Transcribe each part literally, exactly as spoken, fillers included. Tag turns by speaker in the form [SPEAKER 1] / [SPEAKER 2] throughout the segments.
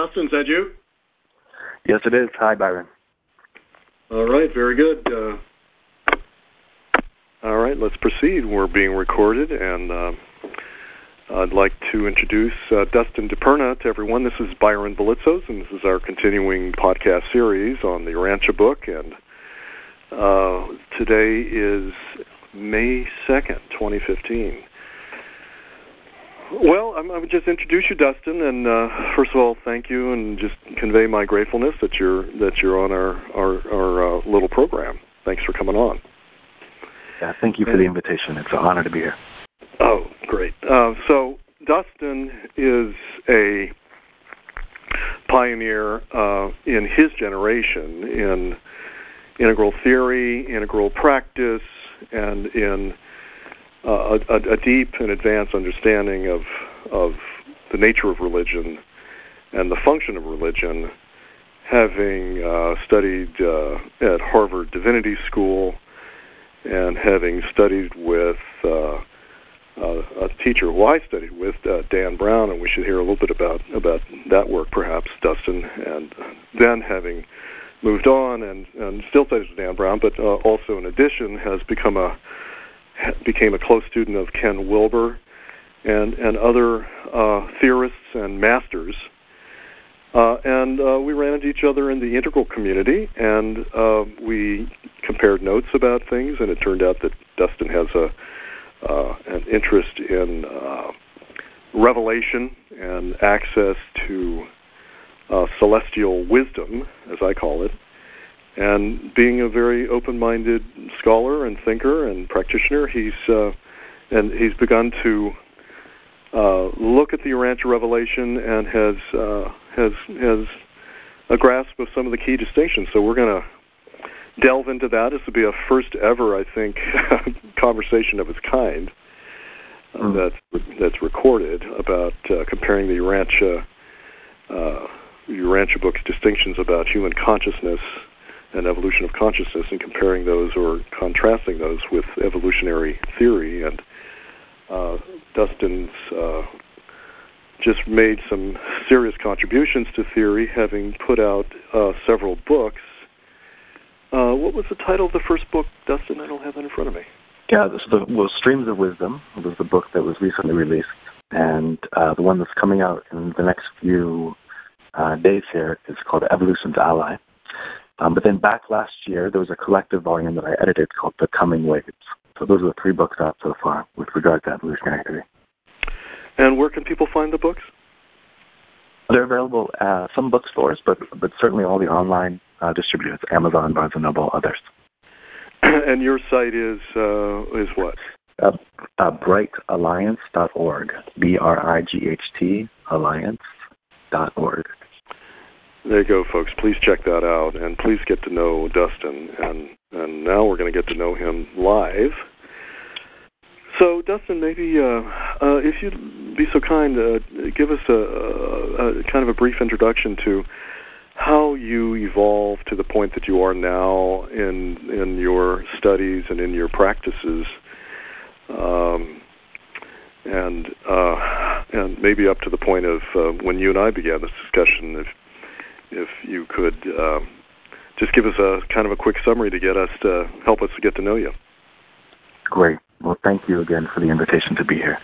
[SPEAKER 1] Dustin, is that you?
[SPEAKER 2] Yes, it is. Hi, Byron.
[SPEAKER 1] All right, very good. Uh, all right, let's proceed. We're being recorded, and uh, I'd like to introduce uh, Dustin DiPerna to everyone. This is Byron Belitzos, and this is our continuing podcast series on the Urantia book. And uh, today is May second, twenty fifteen. Well, I'm, I would just introduce you, Dustin, and uh, first of all, thank you, and just convey my gratefulness that you're that you're on our our, our uh, little program. Thanks for coming on.
[SPEAKER 2] Yeah, thank you for and, the invitation. It's an honor to be here.
[SPEAKER 1] Oh, great. Uh, so, Dustin is a pioneer uh, in his generation in integral theory, integral practice, and in Uh, a, a deep and advanced understanding of of the nature of religion and the function of religion, having uh, studied uh, at Harvard Divinity School and having studied with uh, uh, a teacher who I studied with, uh, Dan Brown, and we should hear a little bit about, about that work perhaps, Dustin, and then having moved on and, and still studies with Dan Brown, but uh, also in addition has become a became a close student of Ken Wilber and, and other uh, theorists and masters. Uh, and uh, we ran into each other in the integral community, and uh, we compared notes about things, and it turned out that Dustin has a uh, an interest in uh, revelation and access to uh, celestial wisdom, as I call it, and being a very open-minded scholar and thinker and practitioner, he's uh, and he's begun to uh, look at the Urantia revelation and has uh, has has a grasp of some of the key distinctions. So we're going to delve into that. This will be a first ever, I think, conversation of its kind uh, mm. that's that's recorded about uh, comparing the Urantia uh, Urantia book's distinctions about human consciousness and evolution of consciousness, and comparing those or contrasting those with evolutionary theory. And uh, Dustin's uh, just made some serious contributions to theory, having put out uh, several books. Uh, what was the title of the first book, Dustin? I don't have that in front of me.
[SPEAKER 2] Yeah, this is the, well, Streams of Wisdom was the book that was recently released, and uh, the one that's coming out in the next few uh, days here is called Evolution's Ally. Um, but then back last year, there was a collective volume that I edited called The Coming Waves. So those are the three books out so far with regard to evolutionary theory.
[SPEAKER 1] And where can people find the books?
[SPEAKER 2] They're available at some bookstores, but but certainly all the online uh, distributors, Amazon, Barnes and Noble, others.
[SPEAKER 1] And your site is uh, is what?
[SPEAKER 2] Uh, uh, bright alliance dot org, B R I G H T, alliance dot org.
[SPEAKER 1] There you go, folks. Please check that out, and please get to know Dustin. And and now we're going to get to know him live. So, Dustin, maybe uh, uh, if you'd be so kind, uh, give us a, a, a kind of a brief introduction to how you evolved to the point that you are now in in your studies and in your practices, um, and uh, and maybe up to the point of uh, when you and I began this discussion. If If you could um, just give us a kind of a quick summary to get us to help us to get to know you.
[SPEAKER 2] Great. Well, thank you again for the invitation to be here.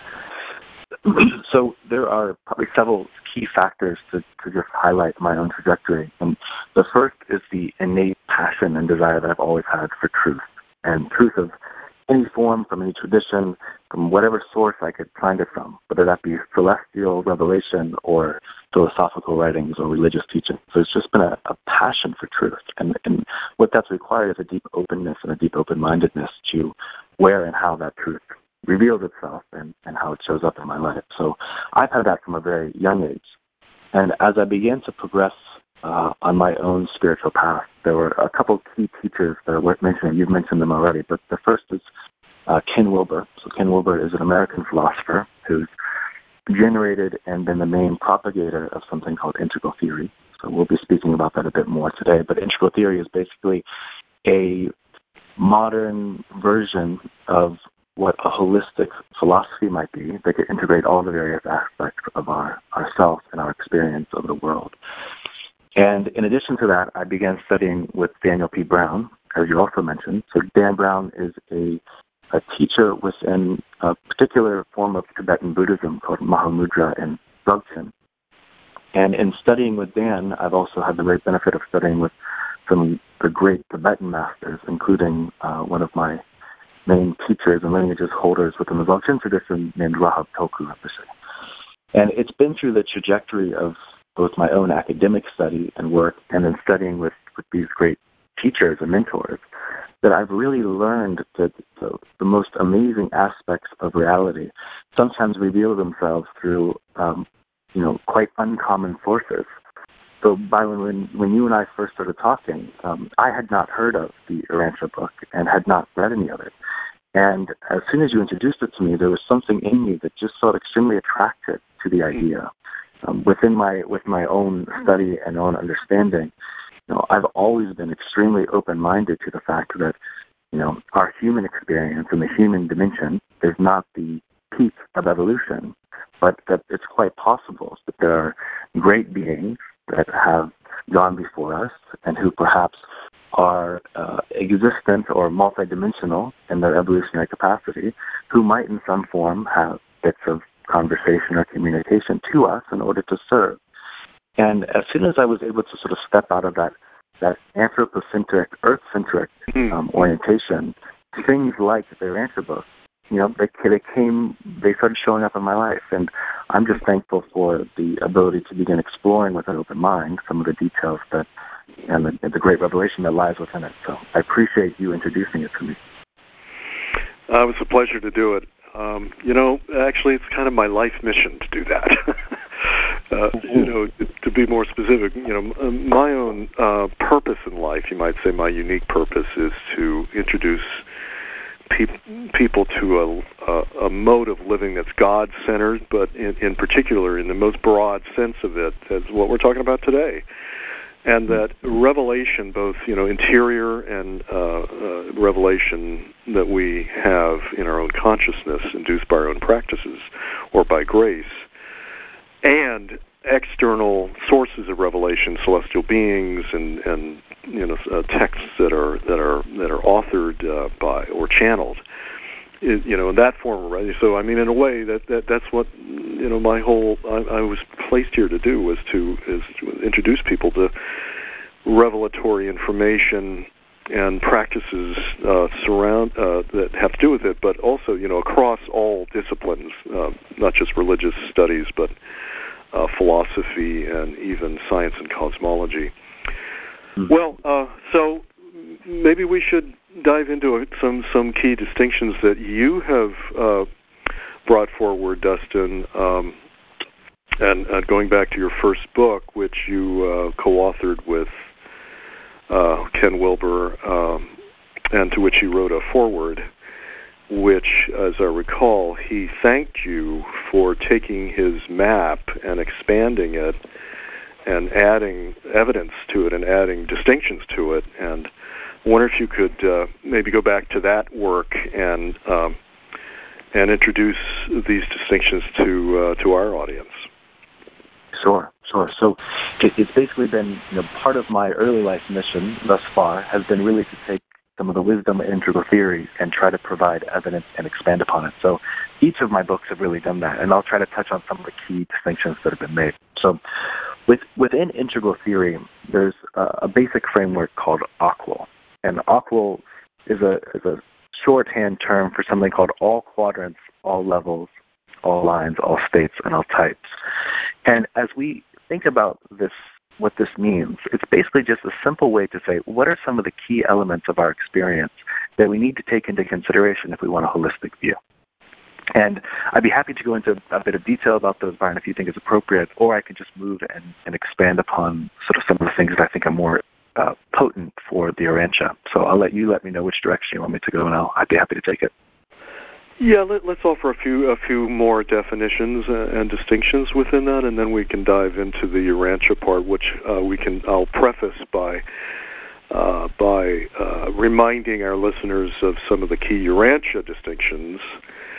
[SPEAKER 2] So there are probably several key factors to, to just highlight my own trajectory. And the first is the innate passion and desire that I've always had for truth, and truth of any form, from any tradition, from whatever source I could find it from, whether that be celestial revelation or philosophical writings or religious teaching. So it's just been a, a passion for truth. And, and what that's required is a deep openness and a deep open-mindedness to where and how that truth reveals itself and, and how it shows up in my life. So I've had that from a very young age. And as I began to progress uh, on my own spiritual path, there were a couple key teachers that are worth mentioning. You've mentioned them already, but the first is uh, Ken Wilber. So Ken Wilber is an American philosopher who's generated and been the main propagator of something called integral theory. So we'll be speaking about that a bit more today. But integral theory is basically a modern version of what a holistic philosophy might be that could integrate all the various aspects of our ourself and our experience of the world. And in addition to that, I began studying with Daniel P. Brown, as you also mentioned. So Dan Brown is a, a teacher within a particular form of Tibetan Buddhism called Mahamudra and Dzogchen. And in studying with Dan, I've also had the great benefit of studying with some of the great Tibetan masters, including uh, one of my main teachers and lineages holders within the Dzogchen tradition named Rahab Tulku Rinpoche. And it's been through the trajectory of both my own academic study and work and then studying with, with these great teachers and mentors that I've really learned that the, the most amazing aspects of reality sometimes reveal themselves through, um, you know, quite uncommon sources. So, Byron, when, when you and I first started talking, um, I had not heard of the Urantia book and had not read any of it. And as soon as you introduced it to me, there was something in me that just felt extremely attracted to the idea. Um, within my with my own study and own understanding, you know, I've always been extremely open-minded to the fact that, you know, our human experience and the human dimension is not the peak of evolution, but that it's quite possible that there are great beings that have gone before us and who perhaps are uh, existent or multidimensional in their evolutionary capacity, who might in some form have bits of conversation or communication to us in order to serve. And as soon as I was able to sort of step out of that that anthropocentric, earth-centric um, orientation, things like the Urantia book, you know, they, they came, they started showing up in my life. And I'm just thankful for the ability to begin exploring with an open mind some of the details that and the, the great revelation that lies within it. So I appreciate you introducing it to me.
[SPEAKER 1] Uh, it was a pleasure to do it. Um, you know, actually, it's kind of my life mission to do that. uh, you know, to be more specific, you know, my own uh, purpose in life, you might say my unique purpose, is to introduce pe- people to a, a, a mode of living that's God-centered, but in, in particular, in the most broad sense of it, as what we're talking about today. And that revelation, both, you know, interior and uh, uh, revelation that we have in our own consciousness, induced by our own practices or by grace, and external sources of revelation, celestial beings, and, and you know, uh, texts that are that are that are authored uh, by or channeled, is, you know, in that form of writing. So, I mean, in a way, that, that that's what, you know, my whole I, I was placed here to do was to is to introduce people to revelatory information and practices uh, surround uh, that have to do with it, but also, you know, across all disciplines, uh, not just religious studies, but uh, philosophy and even science and cosmology. Mm-hmm. Well, uh, so maybe we should dive into some some key distinctions that you have uh, brought forward, Dustin, um, and, and going back to your first book, which you uh, co-authored with uh, Ken Wilber, um, and to which he wrote a foreword, which, as I recall, he thanked you for taking his map and expanding it and adding evidence to it and adding distinctions to it. And I wonder if you could uh, maybe go back to that work and um, and introduce these distinctions to uh, to our audience.
[SPEAKER 2] Sure, sure. So it, it's basically been, you know, part of my early life mission thus far has been really to take some of the wisdom and integral theory and try to provide evidence and expand upon it. So each of my books have really done that, and I'll try to touch on some of the key distinctions that have been made. So with, within integral theory, there's a, a basic framework called A Q U L. And A Q U L is a, is a shorthand term for something called all quadrants, all levels, all lines, all states, and all types. And as we think about this, what this means, it's basically just a simple way to say, what are some of the key elements of our experience that we need to take into consideration if we want a holistic view? And I'd be happy to go into a bit of detail about those, Byron, if you think it's appropriate, or I could just move and, and expand upon sort of some of the things that I think are more uh, potent for the Urantia. So I'll let you let me know which direction you want me to go, and I'll, I'd be happy to take it.
[SPEAKER 1] Yeah, let, let's offer a few a few more definitions uh, and distinctions within that, and then we can dive into the Urantia part, which uh, we can. I'll preface by uh, by uh, reminding our listeners of some of the key Urantia distinctions,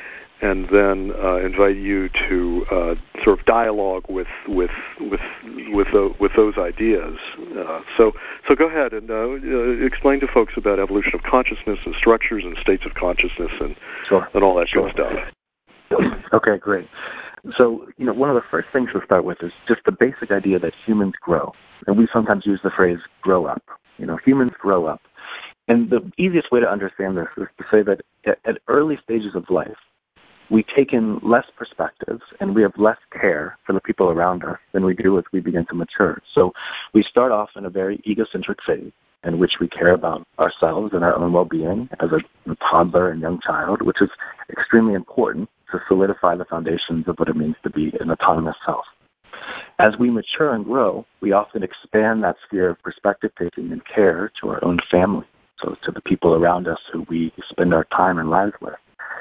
[SPEAKER 1] and then uh, invite you to uh, sort of dialogue with with with with, uh, with those ideas. Uh, so so go ahead and uh, uh, explain to folks about evolution of consciousness and structures and states of consciousness and
[SPEAKER 2] sure.
[SPEAKER 1] and all that
[SPEAKER 2] sure.
[SPEAKER 1] good stuff.
[SPEAKER 2] Okay, great. So, you know, one of the first things to start with is just the basic idea that humans grow. And we sometimes use the phrase grow up. You know, humans grow up. And the easiest way to understand this is to say that at, at early stages of life, we take in less perspectives and we have less care for the people around us than we do as we begin to mature. So we start off in a very egocentric phase in which we care about ourselves and our own well-being as a, a toddler and young child, which is extremely important to solidify the foundations of what it means to be an autonomous self. As we mature and grow, we often expand that sphere of perspective-taking and care to our own family, so to the people around us who we spend our time and lives with.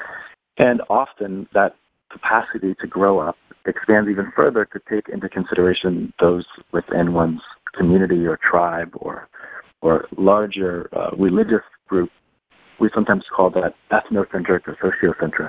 [SPEAKER 2] And often that capacity to grow up expands even further to take into consideration those within one's community or tribe or or larger uh, religious group. We sometimes call that ethnocentric or sociocentric.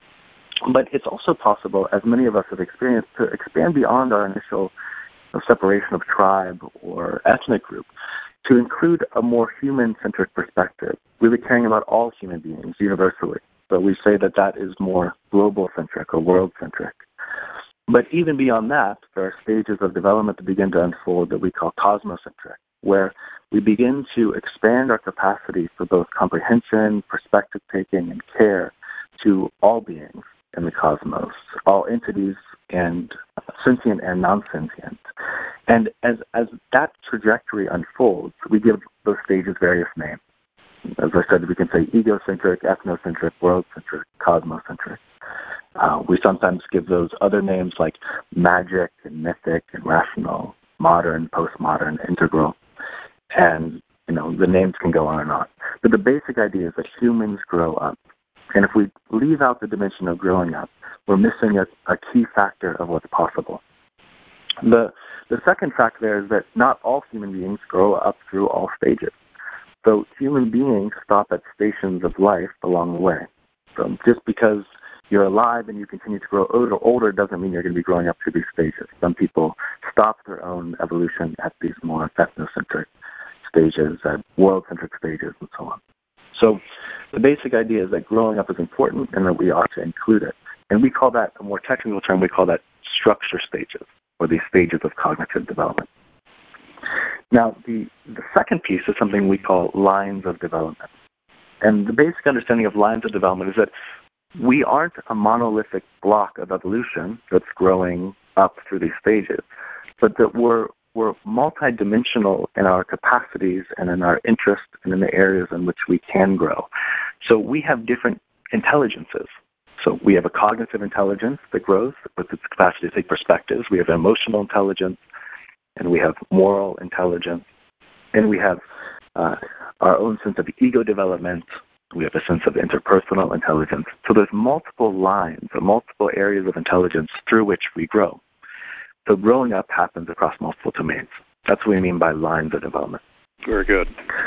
[SPEAKER 2] But it's also possible, as many of us have experienced, to expand beyond our initial separation of tribe or ethnic group to include a more human-centric perspective, really caring about all human beings universally. So we say that that is more global-centric or world-centric. But even beyond that, there are stages of development that begin to unfold that we call cosmocentric, where we begin to expand our capacity for both comprehension, perspective-taking, and care to all beings in the cosmos, all entities and sentient and non-sentient. And as as that trajectory unfolds, we give those stages various names. As I said, we can say egocentric, ethnocentric, world-centric, cosmocentric. Uh, we sometimes give those other names like magic and mythic and rational, modern, postmodern, integral. And, you know, the names can go on and on. But the basic idea is that humans grow up. And if we leave out the dimension of growing up, we're missing a, a key factor of what's possible. The the second fact there is that not all human beings grow up through all stages. So human beings stop at stations of life along the way. So just because you're alive and you continue to grow older, older doesn't mean you're going to be growing up through these stages. Some people stop their own evolution at these more ethnocentric stages, at world-centric stages, and so on. So the basic idea is that growing up is important and that we ought to include it. And we call that, a more technical term, we call that structure stages, or these stages of cognitive development. Now, the, the second piece is something we call lines of development. And the basic understanding of lines of development is that we aren't a monolithic block of evolution that's growing up through these stages, but that we're we're multidimensional in our capacities and in our interests and in the areas in which we can grow. So we have different intelligences. So we have a cognitive intelligence that grows with its capacity to take perspectives. We have emotional intelligence, and we have moral intelligence, and we have uh, our own sense of ego development. We have a sense of interpersonal intelligence. So there's multiple lines or multiple areas of intelligence through which we grow. So growing up happens across multiple domains. That's what we mean by lines of development.
[SPEAKER 1] Very good.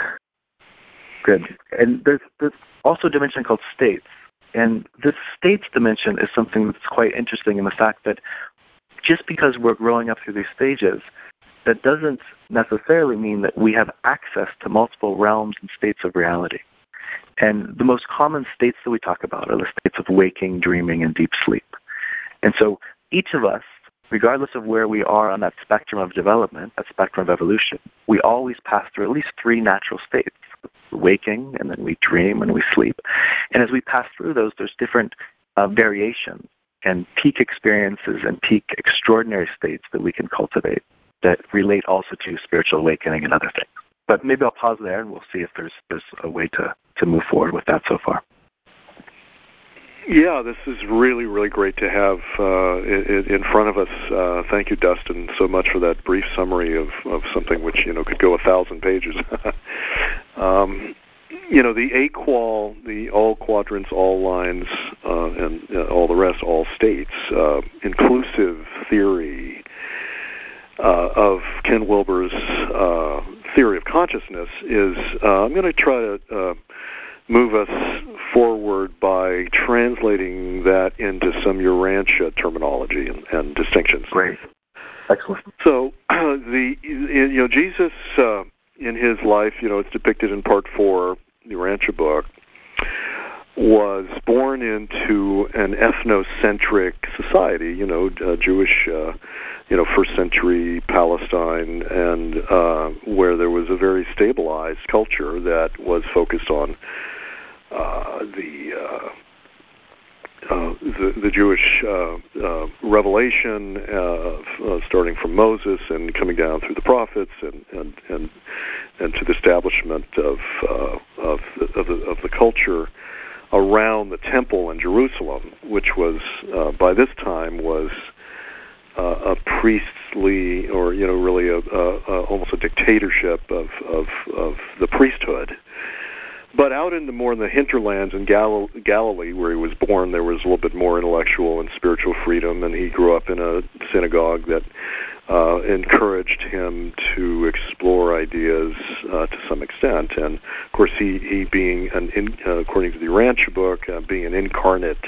[SPEAKER 2] Good. And there's, there's also a dimension called states. And this states dimension is something that's quite interesting in the fact that just because we're growing up through these stages, that doesn't necessarily mean that we have access to multiple realms and states of reality. And the most common states that we talk about are the states of waking, dreaming, and deep sleep. And so each of us, regardless of where we are on that spectrum of development, that spectrum of evolution, we always pass through at least three natural states, waking, and then we dream, and we sleep. And as we pass through those, there's different uh, variations and peak experiences and peak extraordinary states that we can cultivate that relate also to spiritual awakening and other things. But maybe I'll pause there, and we'll see if there's there's a way to, to move forward with that so far.
[SPEAKER 1] Yeah, this is really, really great to have uh, in, in front of us. Uh, thank you, Dustin, so much for that brief summary of, of something which, you know, could go a thousand pages. um, you know, the A-qual, the all quadrants, all lines, uh, and uh, all the rest, all states, uh, inclusive theory uh, of Ken Wilber's uh, theory of consciousness is, uh, I'm going to try to... Uh, move us forward by translating that into some Urantia terminology and, and distinctions.
[SPEAKER 2] Great. Excellent.
[SPEAKER 1] So, uh, the you know Jesus uh, in his life, you know, it's depicted in Part Four, the Urantia book, was born into an ethnocentric society. You know, uh, Jewish, uh, you know, first century Palestine, and uh, where there was a very stabilized culture that was focused on uh, the. Uh, Uh, the, the Jewish uh, uh, revelation, uh, uh, starting from Moses and coming down through the prophets, and and and, and to the establishment of uh, of, the, of, the, of the culture around the temple in Jerusalem, which was uh, by this time was uh, a priestly, or you know, really a, a, a almost a dictatorship of of, of the priesthood. But out in the more in the hinterlands in Gal- Galilee, where he was born, there was a little bit more intellectual and spiritual freedom, and he grew up in a synagogue that uh, encouraged him to explore ideas uh, to some extent. And of course, he, he being an in, uh, according to the Urantia book, uh, being an incarnate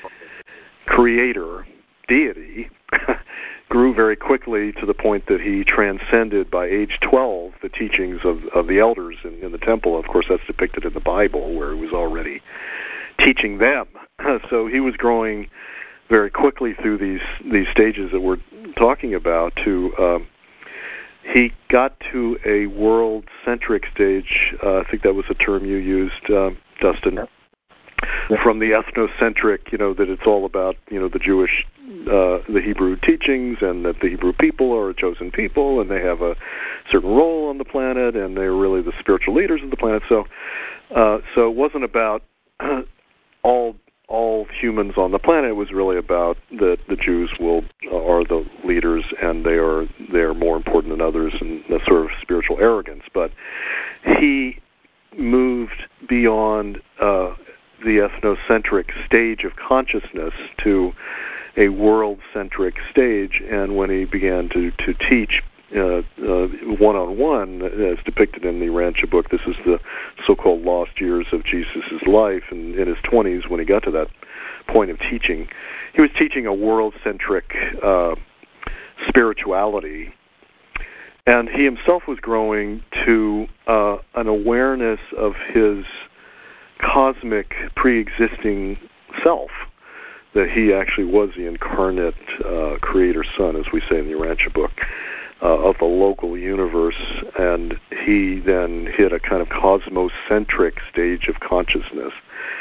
[SPEAKER 1] creator deity, grew very quickly to the point that he transcended by age twelve the teachings of, of the elders in, in the temple. Of course, that's depicted in the Bible, where he was already teaching them. So he was growing very quickly through these these stages that we're talking about. To um, he got to a world-centric stage. Uh, I think that was a term you used, uh, Dustin. Yeah. From the ethnocentric, you know, that it's all about, you know, the Jewish, uh, the Hebrew teachings, and that the Hebrew people are a chosen people, and they have a certain role on the planet, and they're really the spiritual leaders of the planet. So, uh, so it wasn't about all all humans on the planet. It was really about that the Jews will are the leaders, and they are they are more important than others, and that sort of spiritual arrogance. But he moved beyond Uh, the ethnocentric stage of consciousness to a world-centric stage, and when he began to, to teach uh, uh, one-on-one, as depicted in the Urantia book, this is the so-called lost years of Jesus' life, and in his twenties, when he got to that point of teaching, he was teaching a world-centric uh, spirituality, and he himself was growing to uh, an awareness of his cosmic pre-existing self, that he actually was the incarnate uh, creator son, as we say in the Urantia book, uh, of the local universe, and he then hit a kind of cosmocentric stage of consciousness,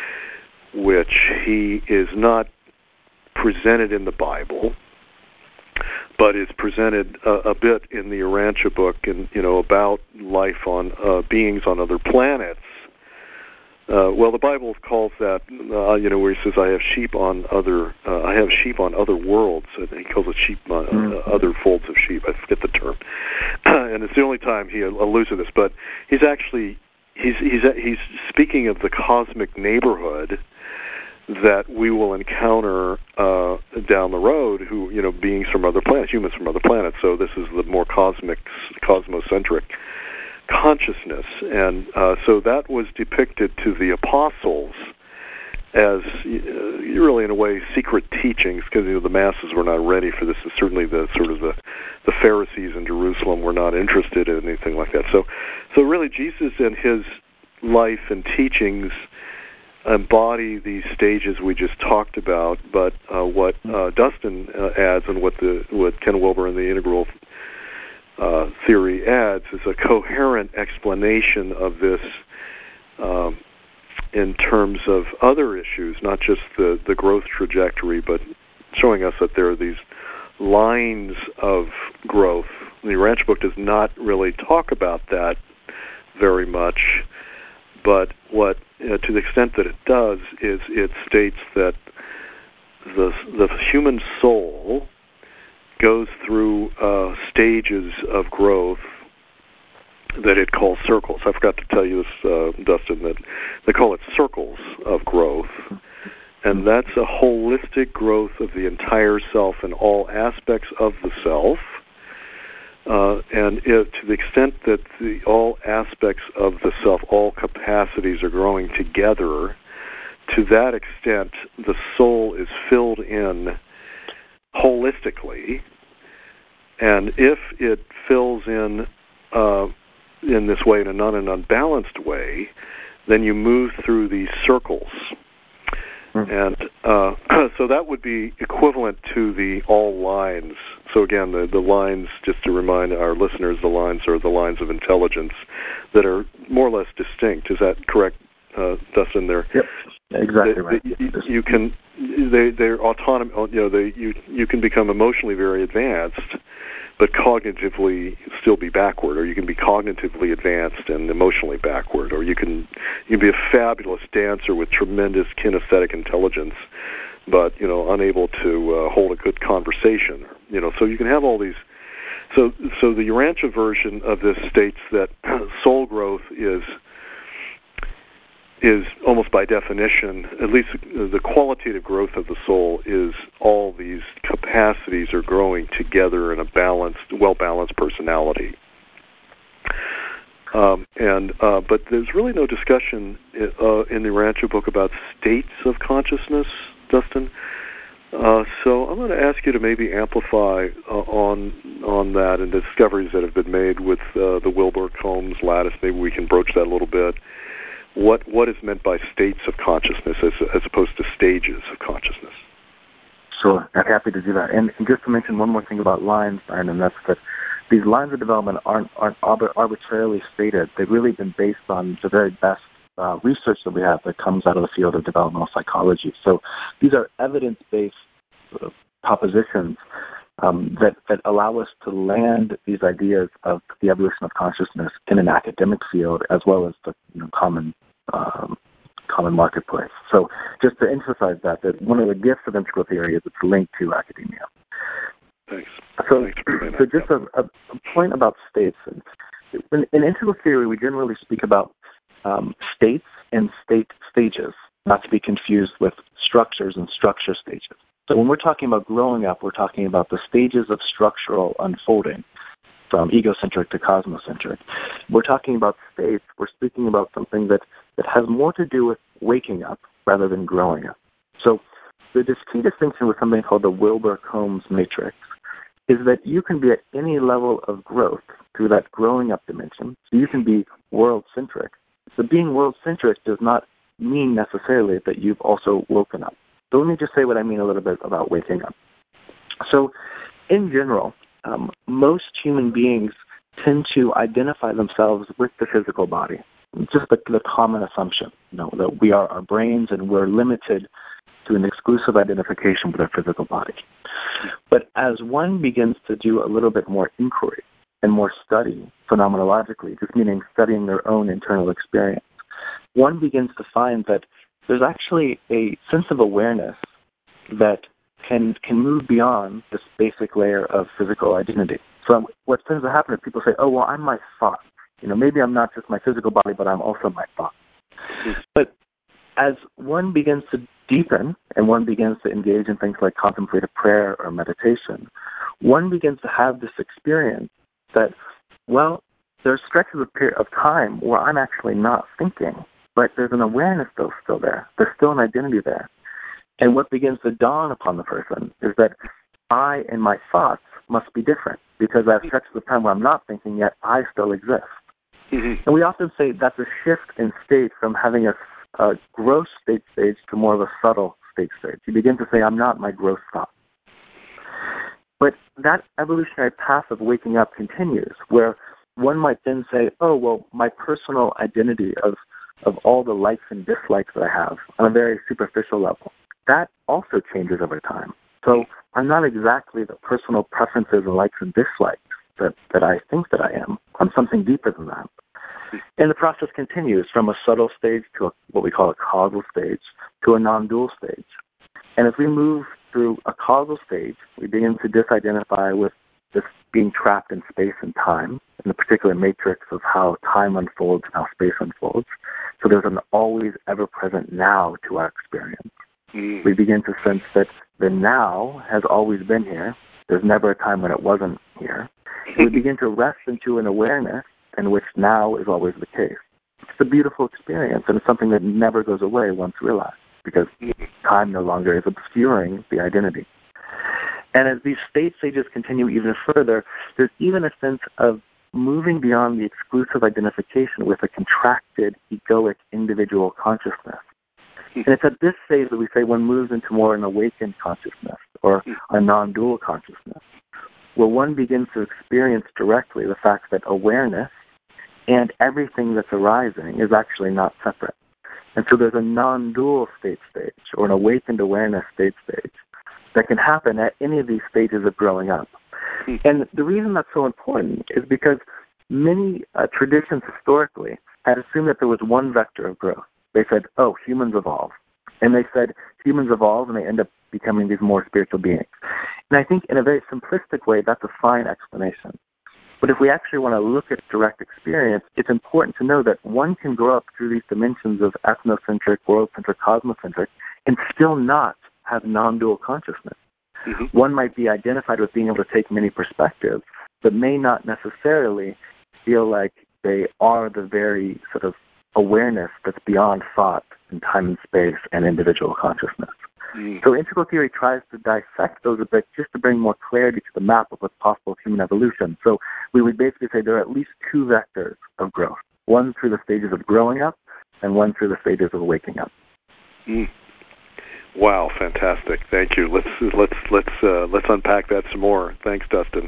[SPEAKER 1] which he is not presented in the Bible, but is presented a, a bit in the Urantia book, and you know, about life on uh, beings on other planets. Uh, well, the Bible calls that, uh, you know, where he says, "I have sheep on other, uh, I have sheep on other worlds." And he calls it sheep, uh, mm-hmm. uh, other folds of sheep. I forget the term, and it's the only time he alludes to this. But he's actually he's he's he's speaking of the cosmic neighborhood that we will encounter uh, down the road. Who, you know, beings from other planets, humans from other planets. So this is the more cosmic, cosmocentric consciousness, and uh, so that was depicted to the apostles as uh, really, in a way, secret teachings, because you know, the masses were not ready for this. And certainly, the sort of the, the Pharisees in Jerusalem were not interested in anything like that. So, so really, Jesus and his life and teachings embody these stages we just talked about. But uh, what uh, Dustin uh, adds, and what the what Ken Wilber in the Integral Uh, theory adds, is a coherent explanation of this um, in terms of other issues, not just the, the growth trajectory, but showing us that there are these lines of growth. The Urantia book does not really talk about that very much, but what, uh, to the extent that it does, is it states that the the human soul goes through uh, stages of growth that it calls circles. I forgot to tell you this, uh, Dustin, that they call it circles of growth. And that's a holistic growth of the entire self and all aspects of the self Uh, and it, to the extent that the, all aspects of the self, all capacities are growing together, to that extent, the soul is filled in holistically. And if it fills in uh, in this way, in a non and unbalanced way, then you move through these circles. Mm-hmm. And uh, so that would be equivalent to the all lines. So again, the, the lines, just to remind our listeners, the lines are the lines of intelligence that are more or less distinct. Is that correct, uh, Dustin? There.
[SPEAKER 2] Yep. Exactly
[SPEAKER 1] they,
[SPEAKER 2] right.
[SPEAKER 1] They, you can, they, they're autonomous. You know, they, you you can become emotionally very advanced, but cognitively still be backward, or you can be cognitively advanced and emotionally backward, or you can you can be a fabulous dancer with tremendous kinesthetic intelligence, but you know unable to uh, hold a good conversation. You know, so you can have all these. So so the Urantia version of this states that soul growth is. is almost by definition, at least the qualitative growth of the soul is all these capacities are growing together in a balanced, well-balanced personality. Um, and uh, but there's really no discussion uh, in the Urantia book about states of consciousness, Dustin. Uh, so I'm going to ask you to maybe amplify uh, on on that and the discoveries that have been made with uh, the Wilber-Combs lattice. Maybe we can broach that a little bit. What what is meant by states of consciousness as as opposed to stages of consciousness?
[SPEAKER 2] Sure, I'm happy to do that. And, and just to mention one more thing about lines, Brian, and that's that these lines of development aren't aren't arbitrarily stated. They've really been based on the very best uh, research that we have that comes out of the field of developmental psychology. So these are evidence-based uh, propositions um, that that allow us to land these ideas of the evolution of consciousness in an academic field as well as the you know, common um, common marketplace. So just to emphasize that, that one of the gifts of integral theory is it's linked to academia.
[SPEAKER 1] Thanks.
[SPEAKER 2] So,
[SPEAKER 1] Thanks
[SPEAKER 2] so just a, a point about states. In, in integral theory, we generally speak about um, states and state stages, not to be confused with structures and structure stages. So when we're talking about growing up, we're talking about the stages of structural unfolding, from egocentric to cosmocentric. We're talking about states. We're speaking about something that, that has more to do with waking up rather than growing up. So the key distinction with something called the Wilber-Combs matrix is that you can be at any level of growth through that growing up dimension. So you can be world-centric. So being world-centric does not mean necessarily that you've also woken up. So let me just say what I mean a little bit about waking up. So in general, um, most human beings tend to identify themselves with the physical body. Just the, the common assumption, you know, that we are our brains and we're limited to an exclusive identification with our physical body. But as one begins to do a little bit more inquiry and more study phenomenologically, just meaning studying their own internal experience, one begins to find that there's actually a sense of awareness that can can move beyond this basic layer of physical identity. So what tends to happen is people say, oh, well, I'm my thought. You know, maybe I'm not just my physical body, but I'm also my thought. Mm-hmm. But as one begins to deepen and one begins to engage in things like contemplative prayer or meditation, one begins to have this experience that, well, there's stretches of, period of time where I'm actually not thinking, but there's an awareness still, still there. There's still an identity there. And what begins to dawn upon the person is that I and my thoughts must be different because I have stretches of time where I'm not thinking, yet I still exist. Mm-hmm. And we often say that's a shift in state from having a, a gross state stage to more of a subtle state stage. You begin to say, I'm not my gross thought. But that evolutionary path of waking up continues, where one might then say, oh, well, my personal identity of, of all the likes and dislikes that I have on a very superficial level, that also changes over time. So I'm not exactly the personal preferences and likes and dislikes that, that I think that I am. I'm something deeper than that. And the process continues from a subtle stage to a, what we call a causal stage to a non-dual stage. And as we move through a causal stage, we begin to disidentify with this being trapped in space and time, in the particular matrix of how time unfolds and how space unfolds. So there's an always ever-present now to our experience. Mm. We begin to sense that the now has always been here. There's never a time when it wasn't here. we begin to rest into an awareness in which now is always the case. It's a beautiful experience, and it's something that never goes away once realized, because time no longer is obscuring the identity. And as these state stages continue even further, there's even a sense of moving beyond the exclusive identification with a contracted, egoic individual consciousness. And it's at this stage that we say one moves into more an awakened consciousness, or a non-dual consciousness, where one begins to experience directly the fact that awareness and everything that's arising is actually not separate. And so there's a non-dual state stage, or an awakened awareness state stage, that can happen at any of these stages of growing up. And the reason that's so important is because many uh, traditions historically had assumed that there was one vector of growth. They said, oh, humans evolve. And they said humans evolve and they end up becoming these more spiritual beings. And I think in a very simplistic way, that's a fine explanation. But if we actually want to look at direct experience, it's important to know that one can grow up through these dimensions of ethnocentric, world-centric, cosmocentric, and still not have non-dual consciousness. Mm-hmm. One might be identified with being able to take many perspectives, but may not necessarily feel like they are the very sort of awareness that's beyond thought and time and space and individual consciousness. Mm. So integral theory tries to dissect those a bit just to bring more clarity to the map of what's possible with human evolution. So we would basically say there are at least two vectors of growth, one through the stages of growing up and one through the stages of waking up.
[SPEAKER 1] Mm. Wow, fantastic! Thank you. Let's let's let's uh, let's unpack that some more. Thanks, Dustin.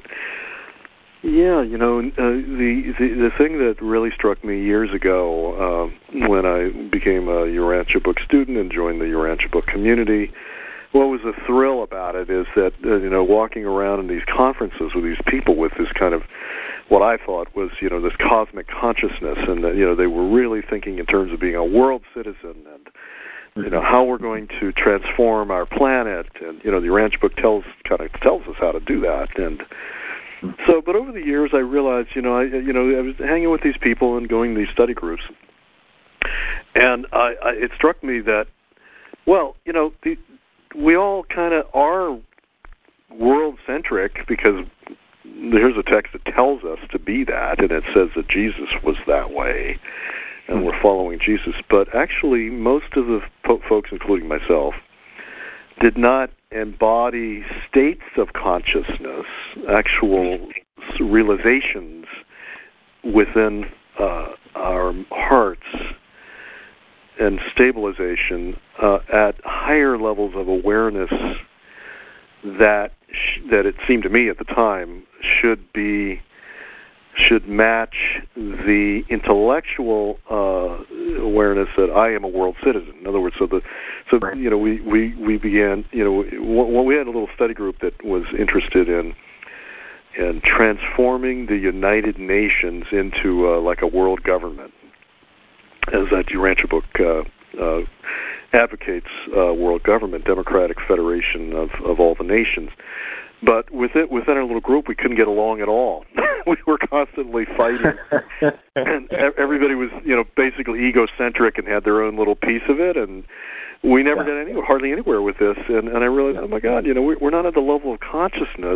[SPEAKER 1] Yeah, you know, uh, the, the the thing that really struck me years ago uh, when I became a Urantia Book student and joined the Urantia Book community, what was a thrill about it is that, uh, you know, walking around in these conferences with these people with this kind of, what I thought was, you know, this cosmic consciousness, and that, you know, they were really thinking in terms of being a world citizen and, you know, how we're going to transform our planet, and, you know, the Urantia Book tells kind of tells us how to do that. And so, but over the years, I realized, you know, I, you know, I was hanging with these people and going to these study groups, and I, I, it struck me that, well, you know, the, we all kind of are world-centric because there's a text that tells us to be that, and it says that Jesus was that way, and we're following Jesus. But actually, most of the po- folks, including myself, did not embody states of consciousness, actual realizations within uh, our hearts and stabilization uh, at higher levels of awareness that sh- that it seemed to me at the time should be should match the intellectual uh, awareness that I am a world citizen. In other words, so the so right. you know we, we, we began you know w- we had a little study group that was interested in in transforming the United Nations into uh, like a world government, as that Urantia Book uh, uh, advocates uh, world government, democratic federation of, of all the nations. But within, within our little group, we couldn't get along at all. We were constantly fighting, and everybody was, you know, basically egocentric and had their own little piece of it, and we never yeah. got anywhere, hardly anywhere with this. And, and I realized, oh my God, you know, we, we're not at the level of consciousness.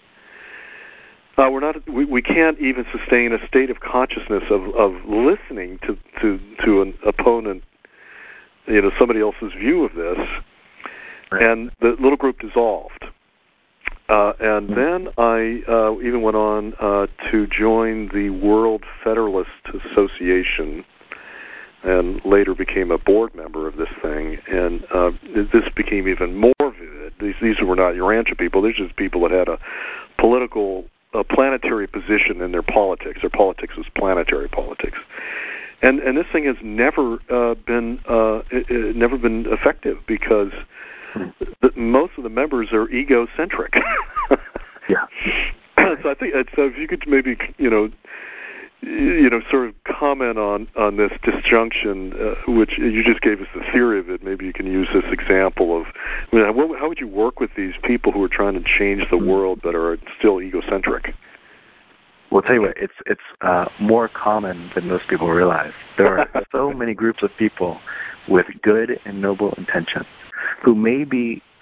[SPEAKER 1] Uh, we're not. We, we can't even sustain a state of consciousness of, of listening to, to to an opponent, you know, somebody else's view of this. Right. And the little group dissolved. Uh, and then I uh, even went on uh, to join the World Federalist Association, and later became a board member of this thing. And uh, this became even more vivid. These these were not Urantia people. These are just people that had a political, a planetary position in their politics. Their politics was planetary politics. And and this thing has never uh, been uh, it, it never been effective because the, most of the members are egocentric.
[SPEAKER 2] Yeah.
[SPEAKER 1] So I think so. If you could maybe you know you know sort of comment on on this disjunction, uh, which you just gave us the theory of it. Maybe you can use this example of I mean, how, how would you work with these people who are trying to change the world but are still egocentric?
[SPEAKER 2] Well, I'll tell you what, it's it's uh, more common than most people realize. There are so many groups of people with good and noble intentions who may be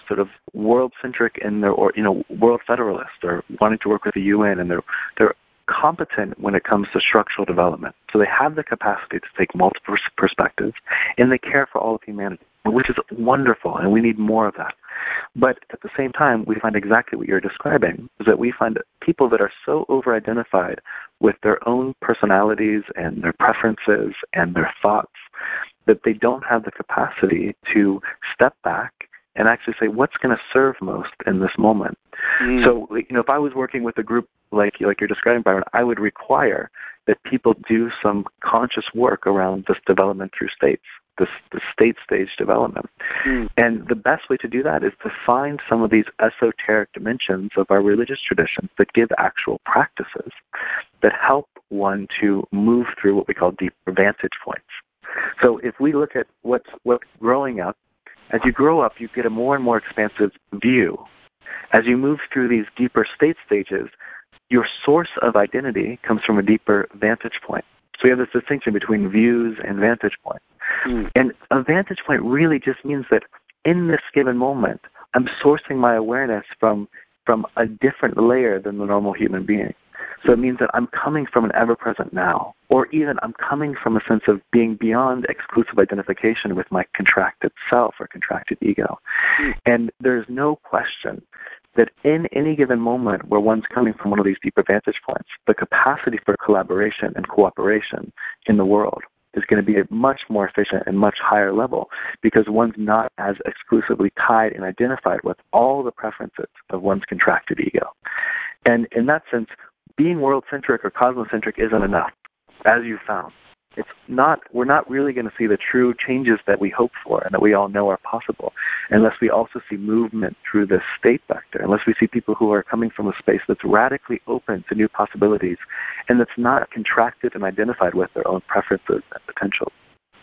[SPEAKER 2] sort of world-centric and they're, or, you know, world federalist or wanting to work with the U N, and they're they're competent when it comes to structural development. So they have the capacity to take multiple perspectives, and they care for all of humanity, which is wonderful, and we need more of that. But at the same time, we find exactly what you're describing, is that we find people that are so over-identified with their own personalities and their preferences and their thoughts that they don't have the capacity to step back and actually say, what's going to serve most in this moment? Mm. So, you know, if I was working with a group like like you're describing, Byron, I would require that people do some conscious work around this development through states, this, this state stage development. Mm. And the best way to do that is to find some of these esoteric dimensions of our religious traditions that give actual practices that help one to move through what we call deeper vantage points. So if we look at what's, what's growing up, as you grow up, you get a more and more expansive view. As you move through these deeper state stages, your source of identity comes from a deeper vantage point. So you have this distinction between views and vantage point. Mm. And a vantage point really just means that in this given moment, I'm sourcing my awareness from, from a different layer than the normal human being. So it means that I'm coming from an ever-present now, or even I'm coming from a sense of being beyond exclusive identification with my contracted self or contracted ego. Mm. And there's no question that in any given moment where one's coming from one of these deeper vantage points, the capacity for collaboration and cooperation in the world is going to be a much more efficient and much higher level because one's not as exclusively tied and identified with all the preferences of one's contracted ego. And in that sense, being world-centric or cosmocentric isn't enough, as you found. It's not. We're not really going to see the true changes that we hope for and that we all know are possible unless we also see movement through the state vector, unless we see people who are coming from a space that's radically open to new possibilities and that's not contracted and identified with their own preferences and potentials.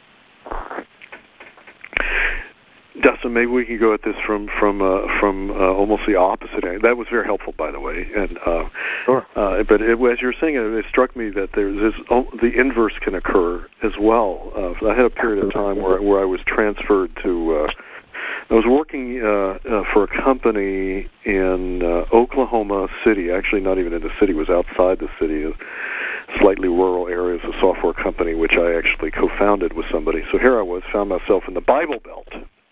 [SPEAKER 1] Dustin, maybe we can go at this from from uh, from uh, almost the opposite end. That was very helpful, by the way. And uh,
[SPEAKER 2] sure.
[SPEAKER 1] Uh, but it, as you were saying, it, it struck me that there's this, oh, the inverse can occur as well. Uh, I had a period of time where where I was transferred to. Uh, I was working uh, uh, for a company in uh, Oklahoma City. Actually, not even in the city; it was outside the city. A slightly rural area. It was a software company which I actually co-founded with somebody. So here I was, found myself in the Bible Belt.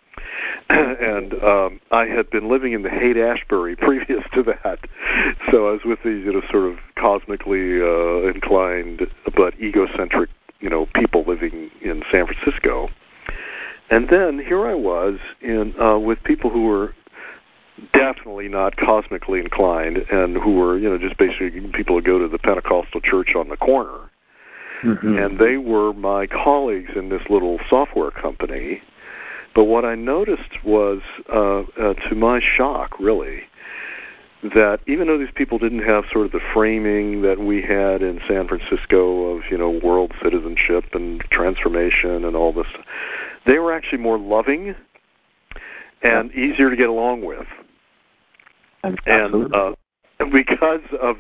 [SPEAKER 1] And um, I had been living in the Haight-Ashbury previous to that, so I was with these, you know, sort of cosmically uh, inclined but egocentric, you know, people living in San Francisco. And then here I was in uh, with people who were definitely not cosmically inclined and who were, you know, just basically people who go to the Pentecostal church on the corner. Mm-hmm. And they were my colleagues in this little software company. But what I noticed was, uh, uh, to my shock, really, that even though these people didn't have sort of the framing that we had in San Francisco of, you know, world citizenship and transformation and all this, they were actually more loving and easier to get along with.
[SPEAKER 2] Absolutely.
[SPEAKER 1] And uh, because of,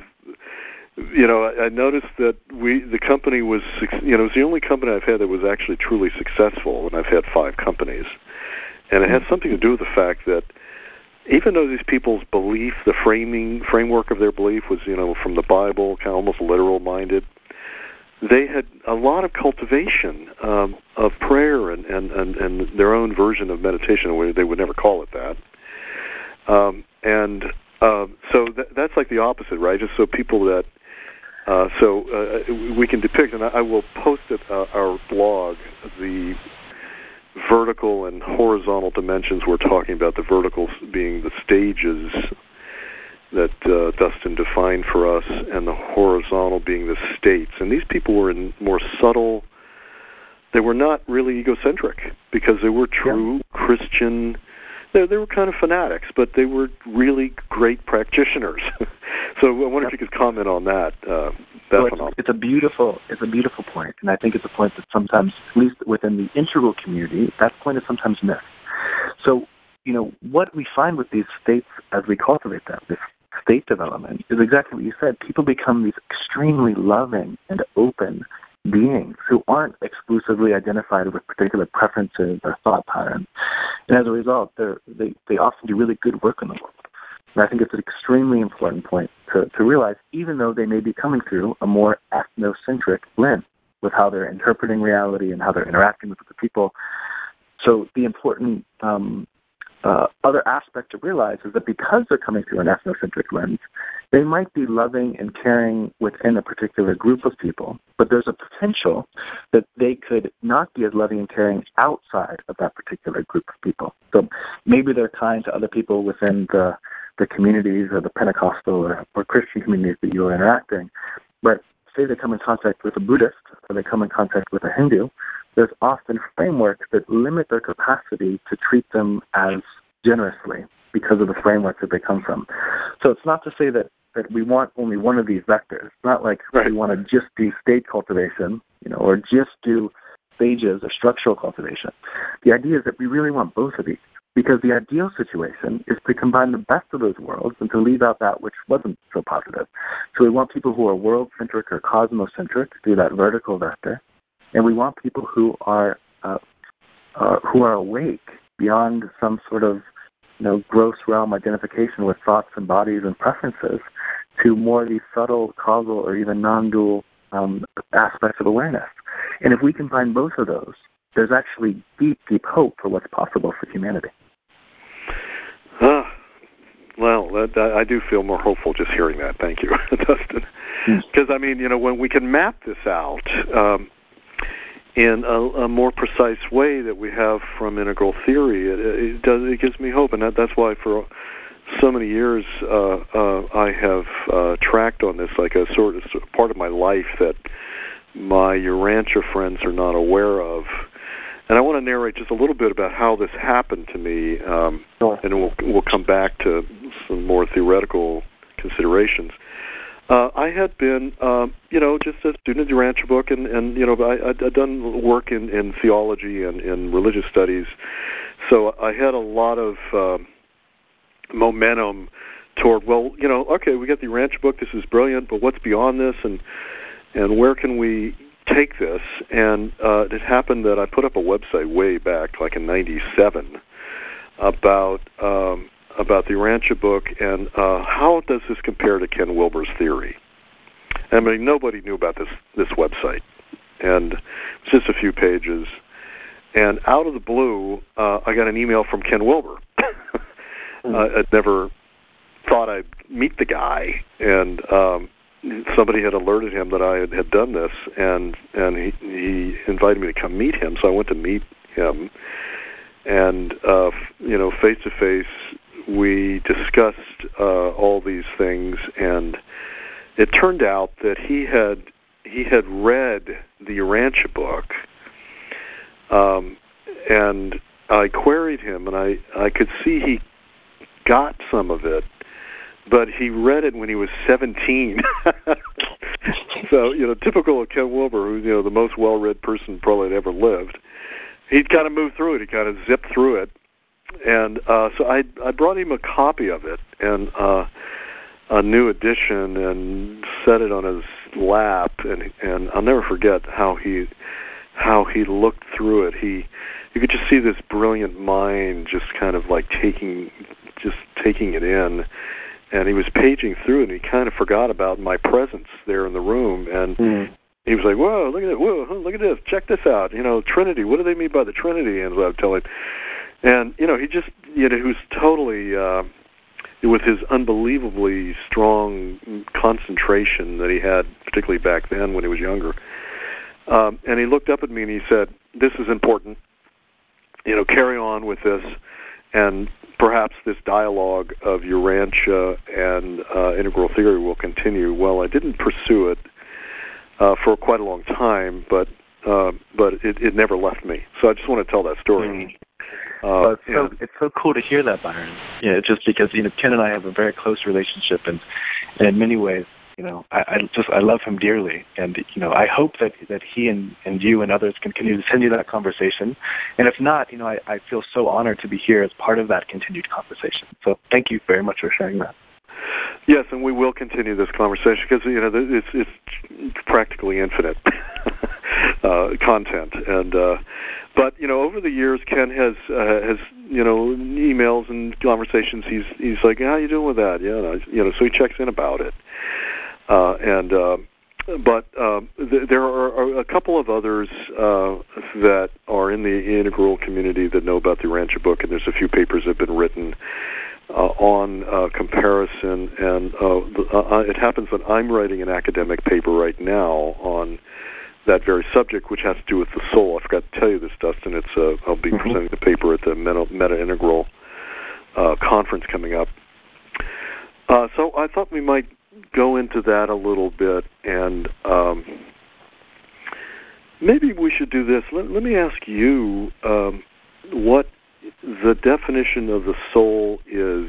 [SPEAKER 1] you know, I noticed that we, the company was, you know, it was the only company I've had that was actually truly successful, and I've had five companies. And it had something to do with the fact that even though these people's belief, the framing, framework of their belief was, you know, from the Bible, kind of almost literal-minded, they had a lot of cultivation um, of prayer and, and, and, and their own version of meditation, where they would never call it that. Um, and uh, so that, that's like the opposite, right? Just so people that Uh, so uh, we can depict, and I, I will post at uh, our blog, the vertical and horizontal dimensions we're talking about, the verticals being the stages that uh, Dustin defined for us, and the horizontal being the states. And these people were in more subtle, they were not really egocentric, because they were true yeah. Christian. They, they were kind of fanatics, but they were really great practitioners. So I wonder yep. if you could comment on that. Uh, that
[SPEAKER 2] well, it's, it's a beautiful, it's a beautiful point, and I think it's a point that sometimes, at least within the integral community, that point is sometimes missed. So, you know, what we find with these states as we cultivate them, this state development, is exactly what you said. People become these extremely loving and open beings who aren't exclusively identified with particular preferences or thought patterns. And as a result, they're, they they often do really good work in the world. And I think it's an extremely important point to, to realize, even though they may be coming through a more ethnocentric lens with how they're interpreting reality and how they're interacting with other people. So the important um, uh, other aspect to realize is that because they're coming through an ethnocentric lens, they might be loving and caring within a particular group of people, but there's a potential that they could not be as loving and caring outside of that particular group of people. So maybe they're kind to other people within the, the communities or the Pentecostal or, or Christian communities that you are interacting, but say they come in contact with a Buddhist or they come in contact with a Hindu, there's often frameworks that limit their capacity to treat them as generously because of the framework that they come from. So it's not to say that, that we want only one of these vectors. It's not like right. we want to just do state cultivation, you know, or just do stages or structural cultivation. The idea is that we really want both of these, because the ideal situation is to combine the best of those worlds and to leave out that which wasn't so positive. So we want people who are world-centric or cosmocentric through that vertical vector, and we want people who are uh, uh, who are awake beyond some sort of you know, gross realm identification with thoughts and bodies and preferences to more of these subtle, causal, or even non-dual um, aspects of awareness. And if we combine both of those, there's actually deep, deep hope for what's possible for humanity.
[SPEAKER 1] Ah, well, that, I do feel more hopeful just hearing that. Thank you, Dustin. Because, I mean, you know, when we can map this out um, in a, a more precise way that we have from integral theory, it, it does it gives me hope, and that, that's why for so many years uh, uh, I have uh, tracked on this like a sort of, sort of part of my life that my Urantia friends are not aware of. And I want to narrate just a little bit about how this happened to me, um, sure. and we'll we'll come back to some more theoretical considerations. Uh, I had been, um, you know, just a student at Urantia book, and, and you know, I, I'd done work in, in theology and in religious studies, so I had a lot of uh, momentum toward, well, you know, okay, we got the Urantia book, this is brilliant, but what's beyond this, and and where can we take this? And uh, it happened that I put up a website way back, like in ninety-seven, about um, about the Urantia book and uh, how does this compare to Ken Wilber's theory. I mean, nobody knew about this this website, and it's just a few pages. And out of the blue, uh, I got an email from Ken Wilber. uh, I'd never thought I'd meet the guy, and um, somebody had alerted him that I had, had done this, and and he, he invited me to come meet him. So I went to meet him, and uh, you know, face to face, we discussed uh, all these things, and it turned out that he had he had read the Urantia book, um, and I queried him, and I, I could see he got some of it, but he read it when he was seventeen. So, you know, typical of Ken Wilber, who's, you know, the most well-read person probably that ever lived, he'd kind of moved through it. He kind of zipped through it. And uh, so I I brought him a copy of it and uh, a new edition and set it on his lap, and and I'll never forget how he how he looked through it. He you could just see this brilliant mind just kind of like taking just taking it in, and he was paging through it, and he kind of forgot about my presence there in the room, and mm. he was like, "Whoa, look at it! Whoa, look at this! Check this out! You know, Trinity. What do they mean by the Trinity?" And what I'm telling. And, you know, he just, you know, he was totally, uh, with his unbelievably strong concentration that he had, particularly back then when he was younger. Um, and he looked up at me and he said, "This is important. You know, carry on with this, and perhaps this dialogue of Urantia and uh, integral theory will continue." Well, I didn't pursue it uh, for quite a long time, but uh, but it, it never left me. So I just want to tell that story. Mm.
[SPEAKER 2] Uh, well, it's, so, it's so cool to hear that, Byron. Yeah, just because, you know, Ken and I have a very close relationship, and, and in many ways, you know, I, I just I love him dearly, and you know, I hope that that he and, and you and others can continue to continue that conversation. And if not, you know, I, I feel so honored to be here as part of that continued conversation. So thank you very much for sharing that.
[SPEAKER 1] Yes, and we will continue this conversation because, you know, it's it's practically infinite. uh, content. And uh, but you know, over the years, Ken has uh, has you know emails and conversations. He's he's like, how you doing with that? Yeah, and I, you know, so he checks in about it. Uh, and uh, but um, th- there are a couple of others uh, that are in the integral community that know about the Urantia book, and there's a few papers that have been written uh, on uh, comparison. And uh, the, uh, it happens that I'm writing an academic paper right now on that very subject, which has to do with the soul. I forgot to tell you this, Dustin. It's uh, I'll be mm-hmm. presenting the paper at the Meta, Meta Integral uh, conference coming up. Uh, so I thought we might go into that a little bit, and um, maybe we should do this. Let, let me ask you um, what the definition of the soul is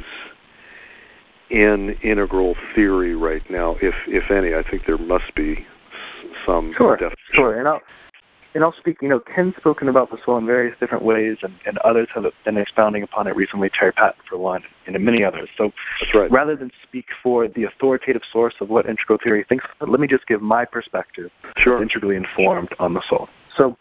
[SPEAKER 1] in integral theory right now, if if any. I think there must be some
[SPEAKER 2] sure,
[SPEAKER 1] definition.
[SPEAKER 2] Sure, and I'll and I'll speak. You know, Ken's spoken about the soul in various different ways, and, and others have been expounding upon it recently. Terry Patton, for one, and many others. So,
[SPEAKER 1] that's right.
[SPEAKER 2] Rather than speak for the authoritative source of what integral theory thinks, let me just give my perspective,
[SPEAKER 1] sure.
[SPEAKER 2] integrally informed on the soul. So,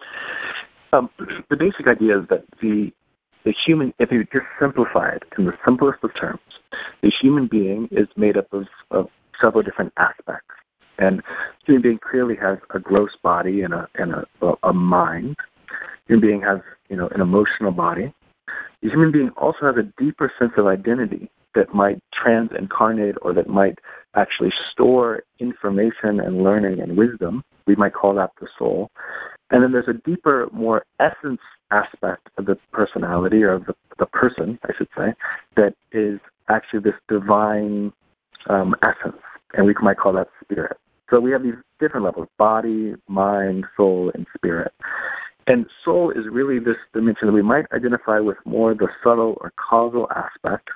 [SPEAKER 2] um, the basic idea is that the the human, if you just simplify it in the simplest of terms, the human being is made up of, of several different aspects. And the human being clearly has a gross body and a and a, a mind. The human being has, you know, an emotional body. The human being also has a deeper sense of identity that might trans-incarnate or that might actually store information and learning and wisdom. We might call that the soul. And then there's a deeper, more essence aspect of the personality, or of the, the person, I should say, that is actually this divine um, essence. And we might call that spirit. So we have these different levels: body, mind, soul, and spirit. And soul is really this dimension that we might identify with more the subtle or causal aspects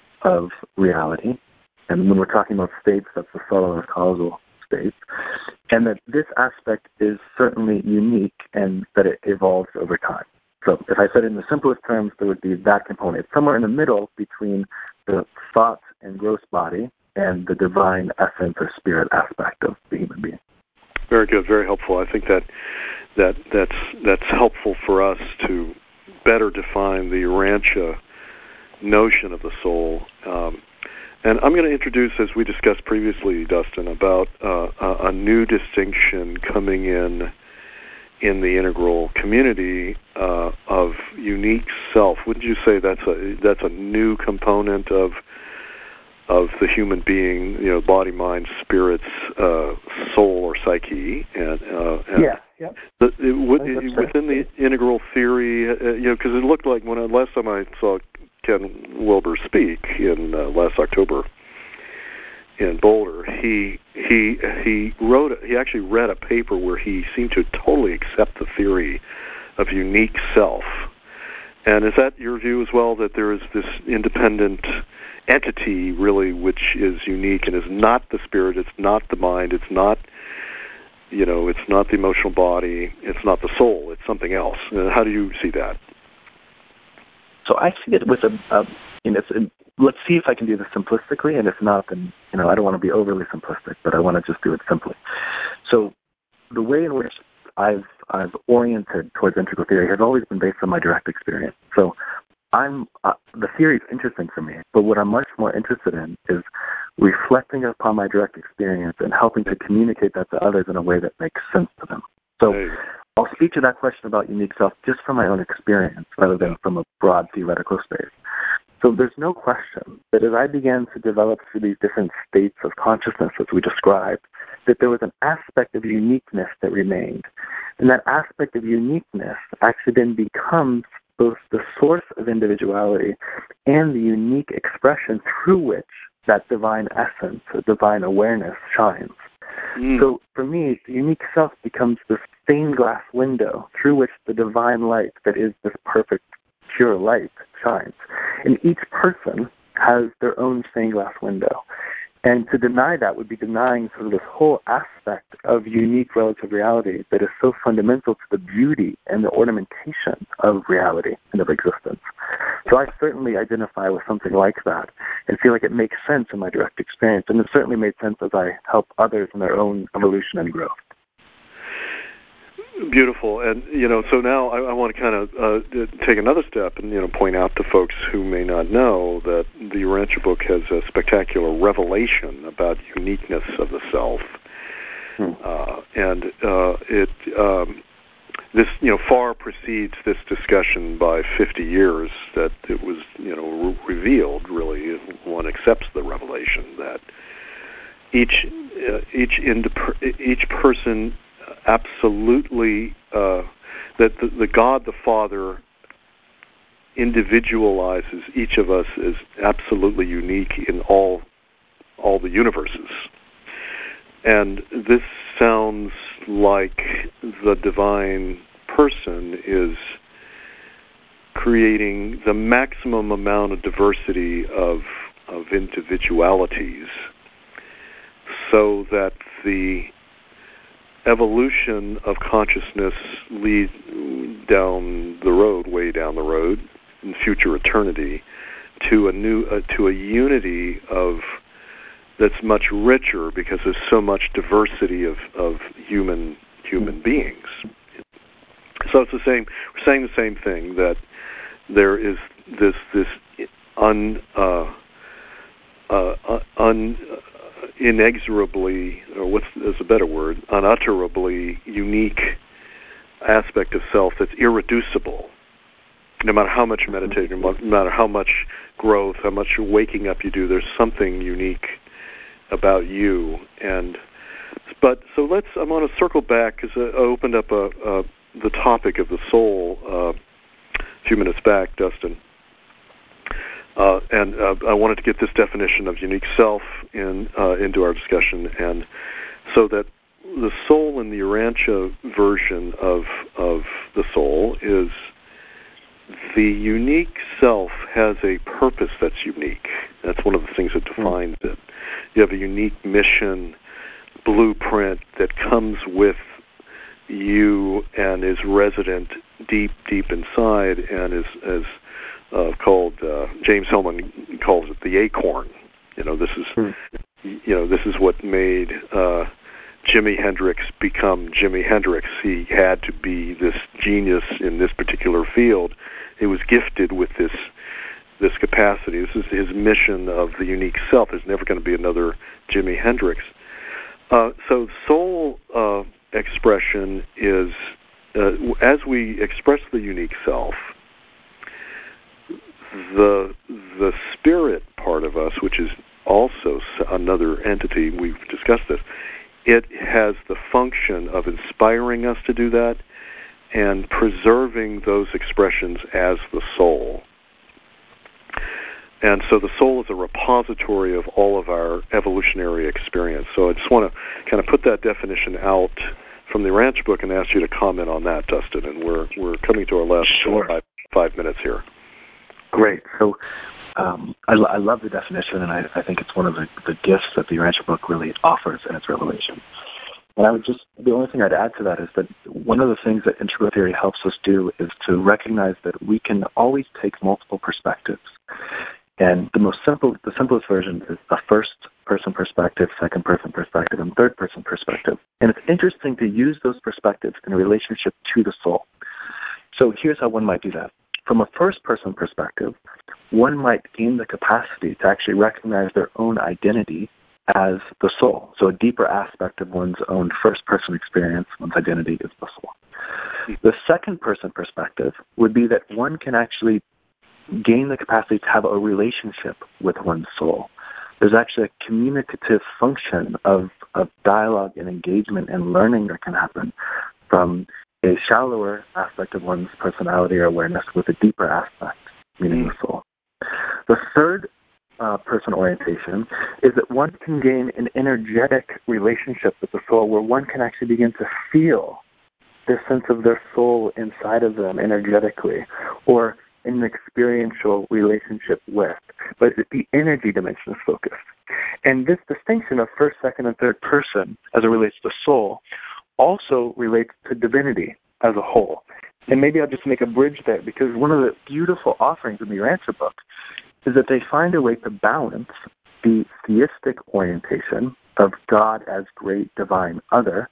[SPEAKER 2] of reality. And when we're talking about states, that's the subtle or causal states. And that this aspect is certainly unique and that it evolves over time. So if I said in the simplest terms, there would be that component. Somewhere in the middle between the thought and gross body and the divine essence or spirit aspect of the human being.
[SPEAKER 1] Very good, very helpful. I think that that that's that's helpful for us to better define the Urantia notion of the soul. Um, and I'm going to introduce, as we discussed previously, Dustin, about uh, a, a new distinction coming in in the integral community uh, of unique self. Wouldn't you say that's a that's a new component of of the human being, you know, body, mind, spirits, uh, soul, or psyche, and, uh, and
[SPEAKER 2] yeah, yeah.
[SPEAKER 1] The, it, would, it, within the integral theory, uh, you know, because it looked like when I, last time I saw Ken Wilber speak in uh, last October in Boulder, he he he wrote he actually read a paper where he seemed to totally accept the theory of unique self. And is that your view as well, that there is this independent entity, really, which is unique and is not the spirit, it's not the mind, it's not, you know, it's not the emotional body, it's not the soul, it's something else? Uh, how do you see that?
[SPEAKER 2] So I see it with a, a you know, it's a, let's see if I can do this simplistically, and if not, then, you know, I don't want to be overly simplistic, but I want to just do it simply. So the way in which I've I've oriented towards integral theory has always been based on my direct experience. So I'm uh, the theory is interesting for me, but what I'm much more interested in is reflecting upon my direct experience and helping to communicate that to others in a way that makes sense to them. So hey. I'll speak to that question about unique self just from my own experience rather than from a broad theoretical space. So there's no question that as I began to develop through these different states of consciousness, as we described, that there was an aspect of uniqueness that remained. And that aspect of uniqueness actually then becomes both the source of individuality and the unique expression through which that divine essence, or divine awareness, shines. Mm. So for me, the unique self becomes this stained glass window through which the divine light that is this perfect, pure light shines. And each person has their own stained glass window. And to deny that would be denying sort of this whole aspect of unique relative reality that is so fundamental to the beauty and the ornamentation of reality and of existence. So I certainly identify with something like that and feel like it makes sense in my direct experience. And it certainly made sense as I help others in their own evolution and growth.
[SPEAKER 1] Beautiful. And, you know, so now I, I want to kind of uh, take another step and, you know, point out to folks who may not know that the Urantia book has a spectacular revelation about uniqueness of the self. Hmm. Uh, and uh, it um, this, you know, far precedes this discussion by fifty years that it was, you know, re- revealed, really, if one accepts the revelation that each, uh, each, indep- each person absolutely uh, that the, the God the Father individualizes each of us as absolutely unique in all all the universes. And this sounds like the divine person is creating the maximum amount of diversity of of individualities so that the evolution of consciousness lead down the road, way down the road, in future eternity, to a new, uh, to a unity of that's much richer because there's so much diversity of, of human human beings. So it's the same. We're saying the same thing, that there is this this un uh, uh, un. Uh, inexorably, or what's is a better word, unutterably unique aspect of self that's irreducible. No matter how much meditation, no matter how much growth, how much waking up you do, there's something unique about you. And but so let's. I'm going to circle back because I opened up a, a the topic of the soul uh, a few minutes back, Dustin. Uh, and uh, I wanted to get this definition of unique self in uh, into our discussion, and so that the soul in the Urantia version of of the soul is the unique self has a purpose that's unique. That's one of the things that defines mm. it. You have a unique mission, blueprint that comes with you and is resident deep, deep inside, and is as Uh, called uh, James Hillman calls it the acorn. You know, this is hmm. you know this is what made uh, Jimi Hendrix become Jimi Hendrix. He had to be this genius in this particular field. He was gifted with this this capacity. This is his mission of the unique self. There's never going to be another Jimi Hendrix. Uh, so soul uh, expression is uh, as we express the unique self. The the spirit part of us, which is also another entity, we've discussed this, it has the function of inspiring us to do that and preserving those expressions as the soul. And so the soul is a repository of all of our evolutionary experience. So I just want to kind of put that definition out from the Urantia book and ask you to comment on that, Dustin. And we're we're coming to our last
[SPEAKER 2] sure.
[SPEAKER 1] five, five minutes here.
[SPEAKER 2] Great. So um, I, I love the definition, and I, I think it's one of the, the gifts that the Urantia book really offers in its revelation. And I would just, the only thing I'd add to that is that one of the things that integral theory helps us do is to recognize that we can always take multiple perspectives. And the most simple, the simplest version is a first-person perspective, second-person perspective, and third-person perspective. And it's interesting to use those perspectives in relationship to the soul. So here's how one might do that. From a first-person perspective, one might gain the capacity to actually recognize their own identity as the soul. So a deeper aspect of one's own first-person experience, one's identity is the soul. The second-person perspective would be that one can actually gain the capacity to have a relationship with one's soul. There's actually a communicative function of, of dialogue and engagement and learning that can happen from a shallower aspect of one's personality or awareness with a deeper aspect, meaning mm. the soul. The third uh, person orientation is that one can gain an energetic relationship with the soul where one can actually begin to feel this sense of their soul inside of them energetically, or in an experiential relationship with. But the energy dimension is focused. And this distinction of first, second, and third person as it relates to soul also relates to divinity as a whole. And maybe I'll just make a bridge there, because one of the beautiful offerings in the Urantia book is that they find a way to balance the theistic orientation of God as great divine other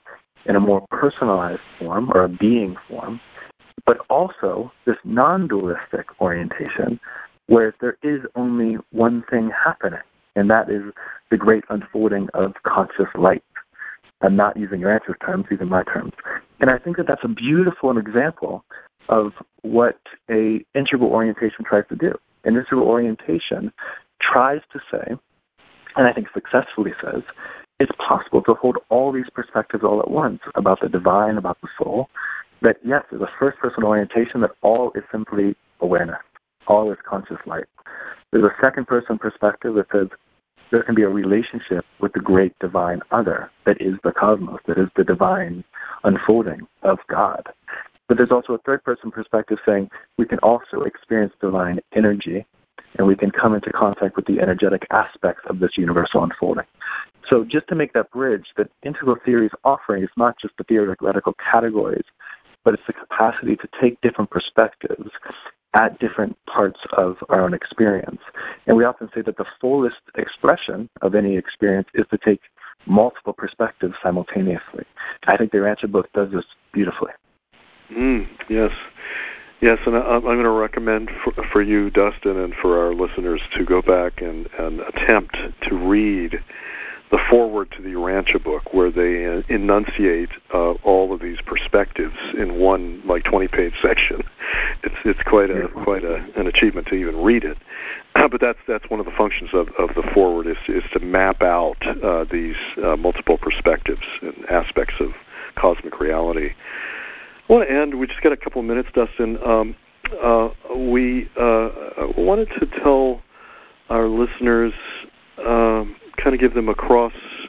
[SPEAKER 2] in a more personalized form or a being form, but also this non-dualistic orientation where there is only one thing happening, and that is the great unfolding of conscious light. I'm not using your answer's terms, using my terms. And I think that that's a beautiful example of what a integral orientation tries to do. An integral orientation tries to say, and I think successfully says, it's possible to hold all these perspectives all at once about the divine, about the soul, that yes, there's a first-person orientation that all is simply awareness, all is conscious light. There's a second-person perspective that says there can be a relationship with the great divine other that is the cosmos, that is the divine unfolding of God. But there's also a third-person perspective saying we can also experience divine energy, and we can come into contact with the energetic aspects of this universal unfolding. So just to make that bridge, that integral theory is offering is not just the theoretical categories, but it's the capacity to take different perspectives at different parts of our own experience. And we often say that the fullest expression of any experience is to take multiple perspectives simultaneously. I think the Urantia book does this beautifully.
[SPEAKER 1] Mm, yes. Yes, and I, I'm going to recommend for, for you, Dustin, and for our listeners to go back and, and attempt to read the foreword to the Urantia book, where they enunciate uh, all of these perspectives in one like twenty-page section. It's it's quite a quite a, an achievement to even read it. Uh, but that's that's one of the functions of, of the foreword is is to map out uh, these uh, multiple perspectives and aspects of cosmic reality. I want to end. We just got a couple of minutes, Dustin. Um, uh, we uh, wanted to tell our listeners. Um, kind of give them across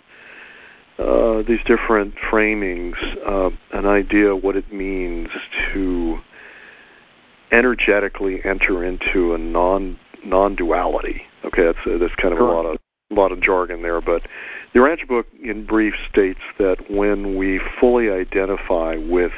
[SPEAKER 1] uh, these different framings uh, an idea what it means to energetically enter into a non non-duality. Okay, that's uh, that's kind of sure. a lot of a lot of jargon there, but the Urantia book, in brief, states that when we fully identify with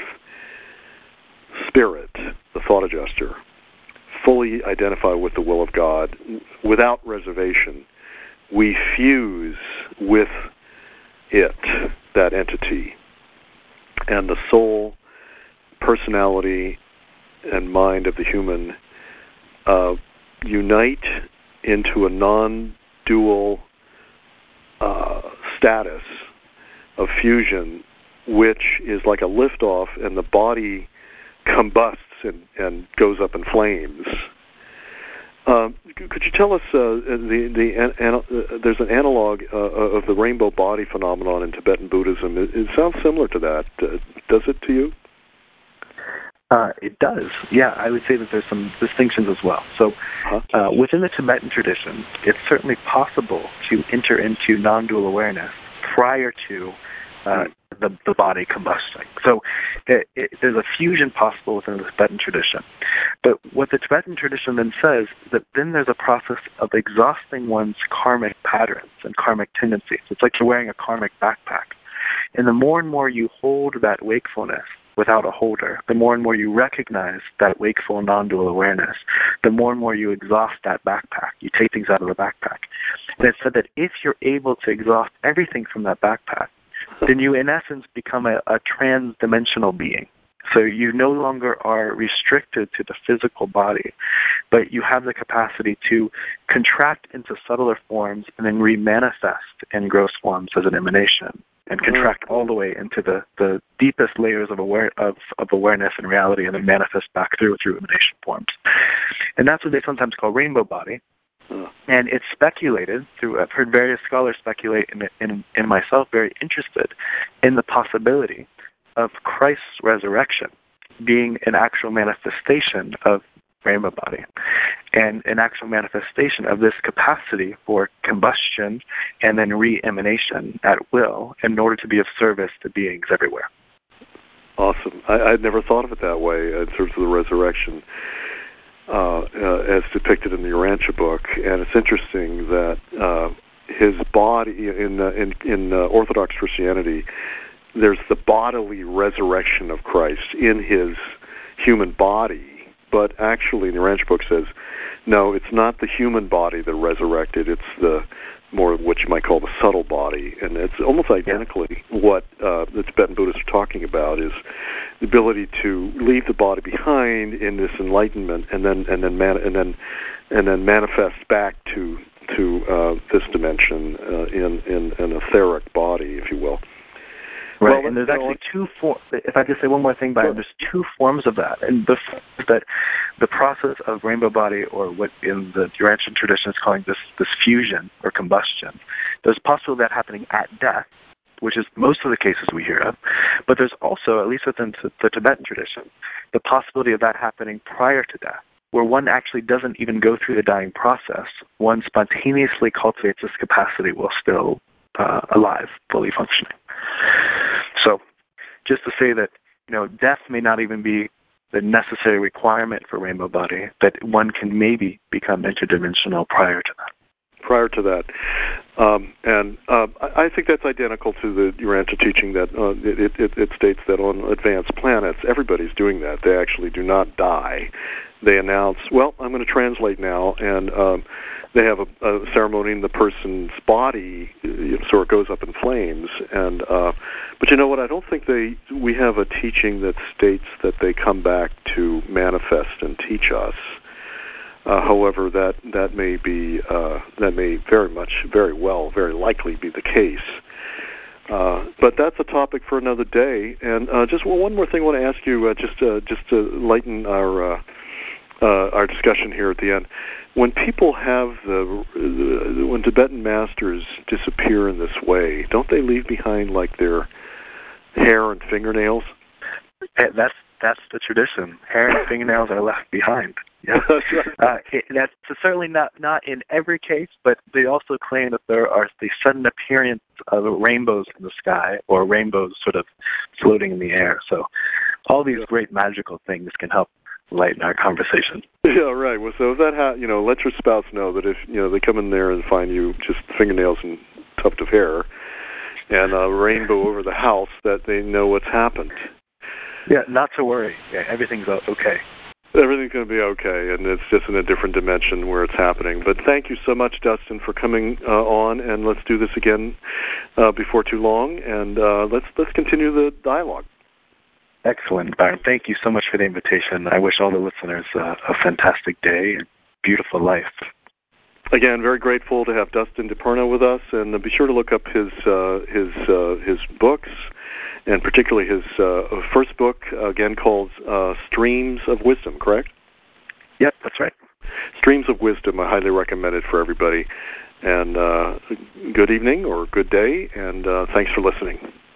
[SPEAKER 1] spirit, the thought adjuster, fully identify with the will of God without reservation, we fuse with it, that entity, and the soul, personality, and mind of the human uh, unite into a non-dual uh, status of fusion, which is like a liftoff, and the body combusts and, and goes up in flames. Uh, could you tell us uh, the the an, an, uh, there's an analog uh, of the rainbow body phenomenon in Tibetan Buddhism? It, it sounds similar to that. Uh, does it to you?
[SPEAKER 2] Uh, it does. Yeah, I would say that there's some distinctions as well. So huh? uh, within the Tibetan tradition, it's certainly possible to enter into non-dual awareness prior to uh, the, the body combusting. So it, it, there's a fusion possible within the Tibetan tradition. But what the Tibetan tradition then says is that then there's a process of exhausting one's karmic patterns and karmic tendencies. It's like you're wearing a karmic backpack. And the more and more you hold that wakefulness without a holder, the more and more you recognize that wakeful non-dual awareness, the more and more you exhaust that backpack. You take things out of the backpack. And it said that if you're able to exhaust everything from that backpack, then you, in essence, become a, a trans-dimensional being. So you no longer are restricted to the physical body, but you have the capacity to contract into subtler forms and then remanifest in gross forms as an emanation, and contract all the way into the, the deepest layers of aware of, of awareness and reality, and then manifest back through through emanation forms. And that's what they sometimes call rainbow body. And it's speculated through, I've heard various scholars speculate, and in, in myself very interested in the possibility of Christ's resurrection being an actual manifestation of rainbow body, and an actual manifestation of this capacity for combustion and then re-emanation at will in order to be of service to beings everywhere.
[SPEAKER 1] Awesome. I, I'd never thought of it that way in terms of the resurrection uh, uh, as depicted in the Urantia book, and it's interesting that uh, his body, in, uh, in, in uh, Orthodox Christianity, there's the bodily resurrection of Christ in his human body, but actually the Urantia book says, no, it's not the human body that resurrected, it's the more what you might call the subtle body, and it's almost identically what uh, the Tibetan Buddhists are talking about, is the ability to leave the body behind in this enlightenment, and then and then man, and then and then manifest back to to uh, this dimension uh, in, in an etheric body, if you will.
[SPEAKER 2] Right,
[SPEAKER 1] well,
[SPEAKER 2] and there's actually two forms. If I could say one more thing, Byron, sure. There's two forms of that. And the that the process of rainbow body, or what in the Urantian tradition is calling this, this fusion or combustion, there's possibility of that happening at death, which is most of the cases we hear of. But there's also, at least within t- the Tibetan tradition, the possibility of that happening prior to death, where one actually doesn't even go through the dying process. One spontaneously cultivates this capacity while still uh, alive, fully functioning. So, just to say that, you know, death may not even be the necessary requirement for rainbow body, that one can maybe become interdimensional prior to that.
[SPEAKER 1] Prior to that. Um, and uh, I think that's identical to the Urantia teaching that uh, it, it, it states that on advanced planets, everybody's doing that. They actually do not die. They announce, well, I'm going to translate now, and um, they have a, a ceremony in the person's body, so it goes up in flames. And uh, but you know what? I don't think they. We have a teaching that states that they come back to manifest and teach us. Uh, however, that that may be uh, that may very much, very well, very likely be the case. Uh, but that's a topic for another day. And uh, just well, one more thing I want to ask you, uh, just uh, just to lighten our uh, uh, our discussion here at the end. When people have the, the when Tibetan masters disappear in this way, don't they leave behind like their hair and fingernails?
[SPEAKER 2] That's that's the tradition. Hair and fingernails are left behind. Yeah. uh, it, that's certainly not, not in every case, but they also claim that there are the sudden appearance of rainbows in the sky, or rainbows sort of floating in the air. So all these great magical things can help lighten our conversation.
[SPEAKER 1] Yeah, right. Well, so if that ha- you know, let your spouse know that if you know they come in there and find you just fingernails and tuft of hair and a rainbow over the house, that they know what's happened.
[SPEAKER 2] Yeah, not to worry. Yeah, everything's okay.
[SPEAKER 1] Everything's going to be okay, and it's just in a different dimension where it's happening. But thank you so much, Dustin, for coming uh, on, and let's do this again uh, before too long, and uh, let's let's continue the dialogue.
[SPEAKER 2] Excellent, Byron. Thank you so much for the invitation. I wish all the listeners uh, a fantastic day and beautiful life.
[SPEAKER 1] Again, very grateful to have Dustin DiPerno with us, and be sure to look up his uh, his uh, his books, and particularly his uh, first book, again called uh, Streams of Wisdom, correct?
[SPEAKER 2] Yep, that's right.
[SPEAKER 1] Streams of Wisdom, I highly recommend it for everybody. And uh, good evening or good day, and uh, thanks for listening.